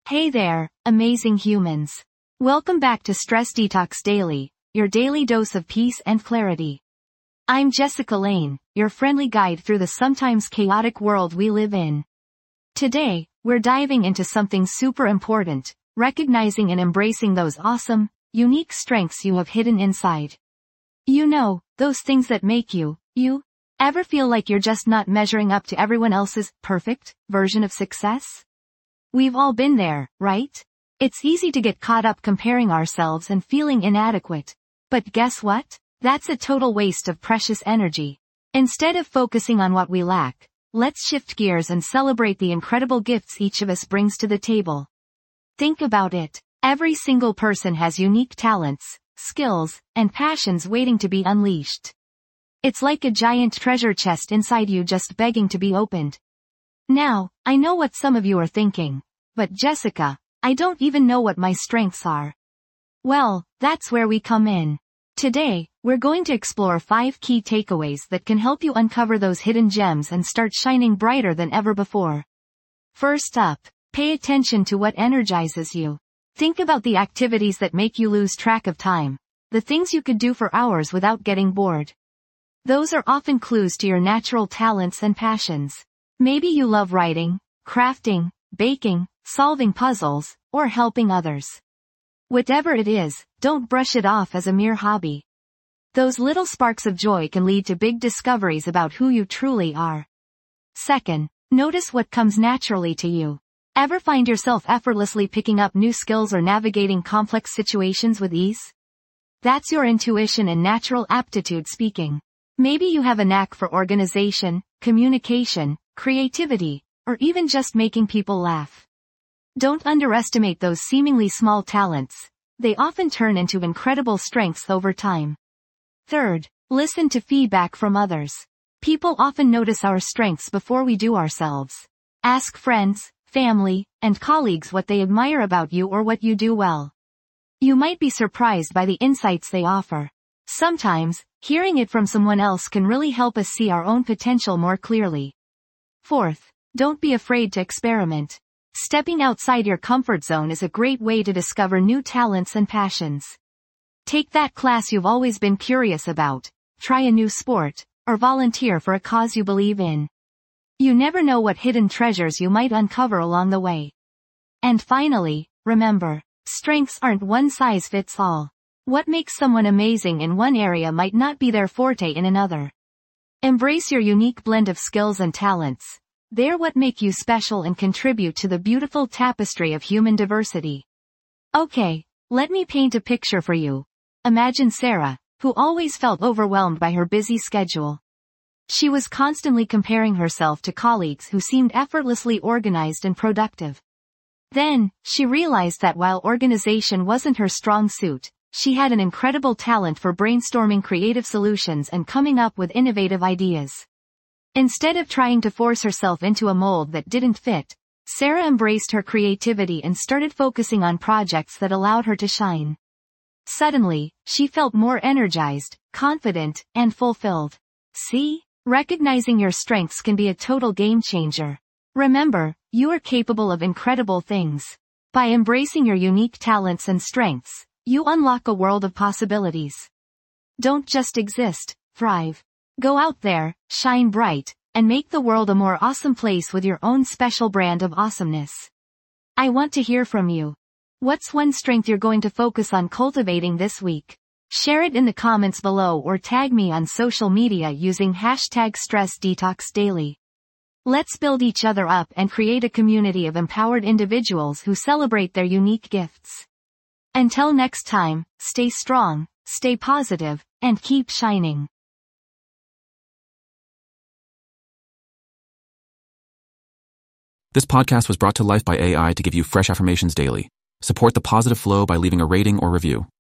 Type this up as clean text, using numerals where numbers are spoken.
Hey there, amazing humans. Welcome back to Stress Detox Daily, your daily dose of peace and clarity. I'm Jessica Lane, your friendly guide through the sometimes chaotic world we live in. Today, we're diving into something super important, recognizing and embracing those awesome, unique strengths you have hidden inside. You know, those things that make you. Ever feel like you're just not measuring up to everyone else's perfect version of success? We've all been there, right? It's easy to get caught up comparing ourselves and feeling inadequate. But guess what? That's a total waste of precious energy. Instead of focusing on what we lack, let's shift gears and celebrate the incredible gifts each of us brings to the table. Think about it. Every single person has unique talents, skills, and passions waiting to be unleashed. It's like a giant treasure chest inside you just begging to be opened. Now, I know what some of you are thinking. But Jessica, I don't even know what my strengths are. Well, that's where we come in. Today, we're going to explore 5 key takeaways that can help you uncover those hidden gems and start shining brighter than ever before. First up, pay attention to what energizes you. Think about the activities that make you lose track of time, the things you could do for hours without getting bored. Those are often clues to your natural talents and passions. Maybe you love writing, crafting, baking, solving puzzles, or helping others. Whatever it is, don't brush it off as a mere hobby. Those little sparks of joy can lead to big discoveries about who you truly are. Second, notice what comes naturally to you. Ever find yourself effortlessly picking up new skills or navigating complex situations with ease? That's your intuition and natural aptitude speaking. Maybe you have a knack for organization, communication, creativity, or even just making people laugh. Don't underestimate those seemingly small talents. They often turn into incredible strengths over time. Third, listen to feedback from others. People often notice our strengths before we do ourselves. Ask friends, family, and colleagues what they admire about you or what you do well. You might be surprised by the insights they offer. Sometimes, hearing it from someone else can really help us see our own potential more clearly. Fourth, don't be afraid to experiment. Stepping outside your comfort zone is a great way to discover new talents and passions. Take that class you've always been curious about, try a new sport, or volunteer for a cause you believe in. You never know what hidden treasures you might uncover along the way. And finally, remember, strengths aren't one size fits all. What makes someone amazing in one area might not be their forte in another. Embrace your unique blend of skills and talents. They're what make you special and contribute to the beautiful tapestry of human diversity. Okay, let me paint a picture for you. Imagine Sarah, who always felt overwhelmed by her busy schedule. She was constantly comparing herself to colleagues who seemed effortlessly organized and productive. Then, she realized that while organization wasn't her strong suit, she had an incredible talent for brainstorming creative solutions and coming up with innovative ideas. Instead of trying to force herself into a mold that didn't fit, Sarah embraced her creativity and started focusing on projects that allowed her to shine. Suddenly, she felt more energized, confident, and fulfilled. See? Recognizing your strengths can be a total game changer. Remember, you are capable of incredible things. By embracing your unique talents and strengths, you unlock a world of possibilities. Don't just exist, thrive. Go out there, shine bright, and make the world a more awesome place with your own special brand of awesomeness. I want to hear from you. What's one strength you're going to focus on cultivating this week? Share it in the comments below or tag me on social media using #StressDetoxDaily. Let's build each other up and create a community of empowered individuals who celebrate their unique gifts. Until next time, stay strong, stay positive, and keep shining. This podcast was brought to life by AI to give you fresh affirmations daily. Support the positive flow by leaving a rating or review.